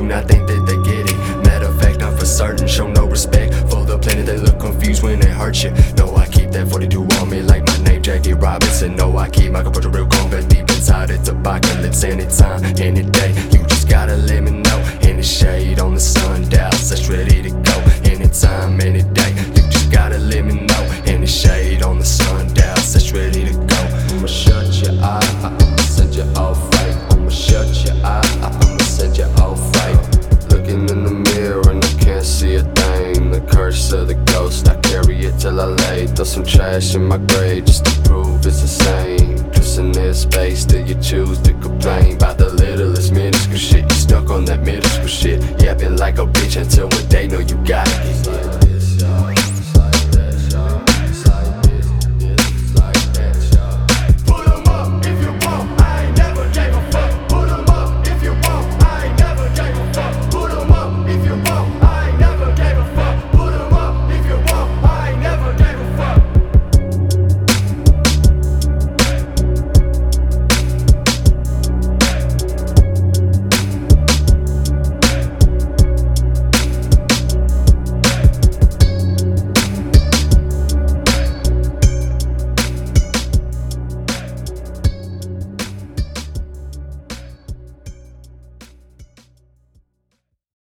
and I think that they get it. Matter of fact, I'm for certain, show no respect for the planet. They look confused when it hurts you. No, I keep that 42 on me like my name Jackie Robinson. No, I keep my composure real calm, but deep inside it's apocalypse. Anytime, any day, you just gotta let me know. Any shade on the sundials that's ready to go. Anytime, any day, you just gotta let me know. Any shade on the sundials that's ready to go. I'ma shut your eye, I'ma send you off right. I'ma shut your eye, I'ma send you off right. Looking in the mirror and I can't see a thing. The curse of the ghost, I carry it till I lay. Throw some trash in my grave just to prove it's the same. Just in this space that you choose to complain about the littlest minuscule shit. You stuck on that middle school shit, yapping like a bitch until